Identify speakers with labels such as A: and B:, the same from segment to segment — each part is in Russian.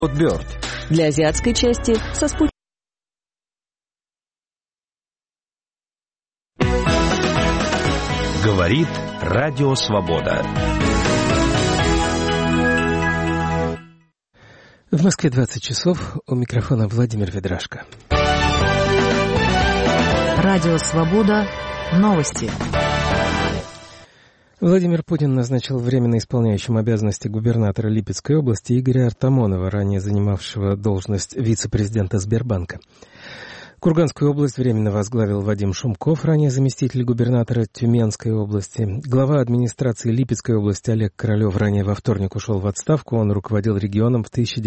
A: Bird.
B: Для азиатской части со спутником.
A: Говорит Радио Свобода.
C: В Москве 20 часов. У микрофона Владимир Ведрашко.
B: Радио Свобода. Новости.
C: Владимир Путин назначил временно исполняющим обязанности губернатора Липецкой области Игоря Артамонова, ранее занимавшего должность вице-президента Сбербанка. Курганскую область временно возглавил Вадим Шумков, ранее заместитель губернатора Тюменской области. Глава администрации Липецкой области Олег Королев ранее во вторник ушел в отставку. Он руководил регионом с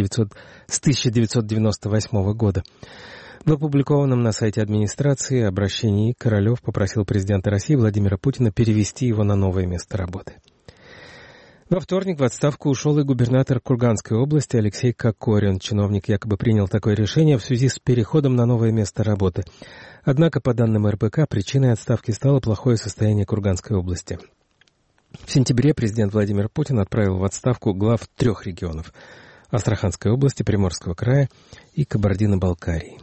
C: 1998 года. В опубликованном на сайте администрации обращении Королев попросил президента России Владимира Путина перевести его на новое место работы. Во вторник в отставку ушел и губернатор Курганской области Алексей Кокорин. Чиновник якобы принял такое решение в связи с переходом на новое место работы. Однако, по данным РБК, причиной отставки стало плохое состояние Курганской области. В сентябре президент Владимир Путин отправил в отставку глав 3 регионов – Астраханской области, Приморского края и Кабардино-Балкарии.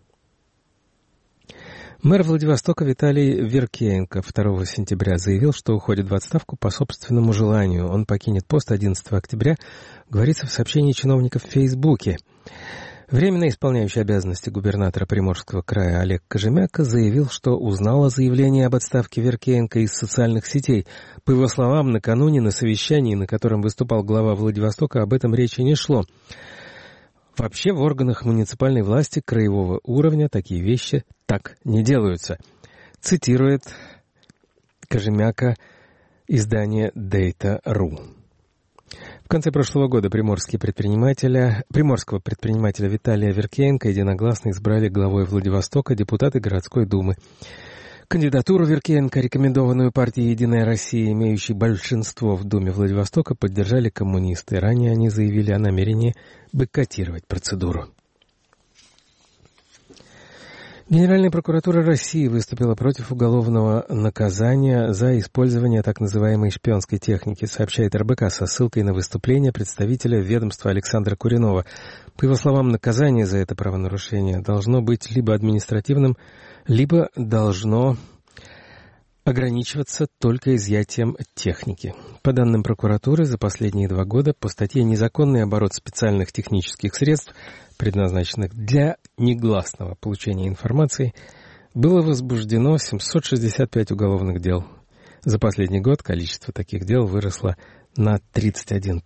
C: Мэр Владивостока Виталий Веркеенко 2 сентября заявил, что уходит в отставку по собственному желанию. Он покинет пост 11 октября, говорится в сообщении чиновника в Фейсбуке. Временно исполняющий обязанности губернатора Приморского края Олег Кожемяка заявил, что узнал о заявлении об отставке Веркеенко из социальных сетей. По его словам, накануне на совещании, на котором выступал глава Владивостока, об этом речи не шло. Вообще в органах муниципальной власти краевого уровня такие вещи так не делаются. Цитирует Кожемяка издание Data.ru. В конце прошлого года приморского предпринимателя Виталия Веркеенко единогласно избрали главой Владивостока депутаты городской думы. Кандидатуру Веркеенко, рекомендованную партией «Единая Россия», имеющей большинство в Думе Владивостока, поддержали коммунисты. Ранее они заявили о намерении бойкотировать процедуру. Генеральная прокуратура России выступила против уголовного наказания за использование так называемой шпионской техники, сообщает РБК со ссылкой на выступление представителя ведомства Александра Куренова. По его словам, наказание за это правонарушение должно быть либо административным, либо должно ограничиваться только изъятием техники. По данным прокуратуры, за последние 2 года по статье «Незаконный оборот специальных технических средств», предназначенных для негласного получения информации, было возбуждено 765 уголовных дел. За последний год количество таких дел выросло на 31%.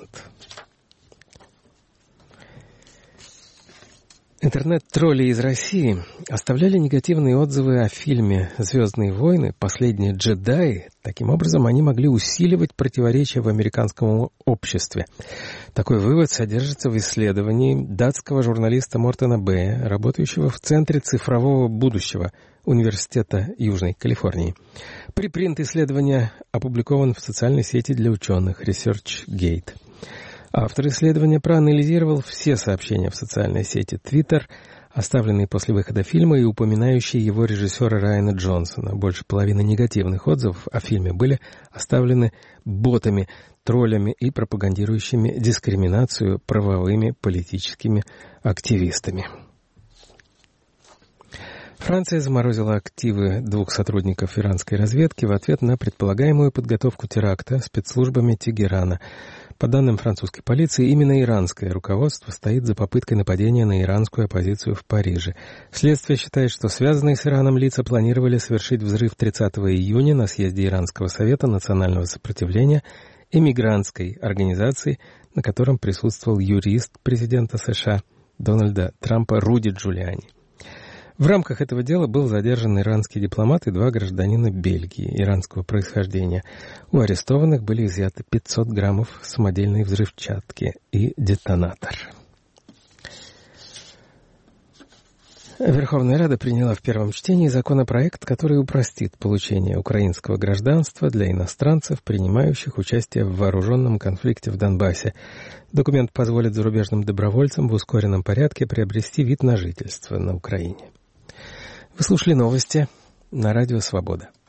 C: Интернет-тролли из России оставляли негативные отзывы о фильме «Звездные войны. Последние джедаи». Таким образом, они могли усиливать противоречия в американском обществе. Такой вывод содержится в исследовании датского журналиста Мортена Бэя, работающего в Центре цифрового будущего Университета Южной Калифорнии. Припринт исследования опубликован в социальной сети для ученых ResearchGate. Автор исследования проанализировал все сообщения в социальной сети Twitter, оставленные после выхода фильма и упоминающие его режиссера Райана Джонсона. Больше половины негативных отзывов о фильме были оставлены ботами, троллями и пропагандирующими дискриминацию правовыми политическими активистами. Франция заморозила активы 2 сотрудников иранской разведки в ответ на предполагаемую подготовку теракта спецслужбами Тегерана. По данным французской полиции, именно иранское руководство стоит за попыткой нападения на иранскую оппозицию в Париже. Следствие считает, что связанные с Ираном лица планировали совершить взрыв 30 июня на съезде Иранского совета национального сопротивления эмигрантской организации, на котором присутствовал юрист президента США Дональда Трампа Руди Джулиани. В рамках этого дела был задержан иранский дипломат и 2 гражданина Бельгии иранского происхождения. У арестованных были изъяты 500 граммов самодельной взрывчатки и детонатор. Верховная Рада приняла в первом чтении законопроект, который упростит получение украинского гражданства для иностранцев, принимающих участие в вооруженном конфликте в Донбассе. Документ позволит зарубежным добровольцам в ускоренном порядке приобрести вид на жительство на Украине. Вы слушали новости на Радио Свобода.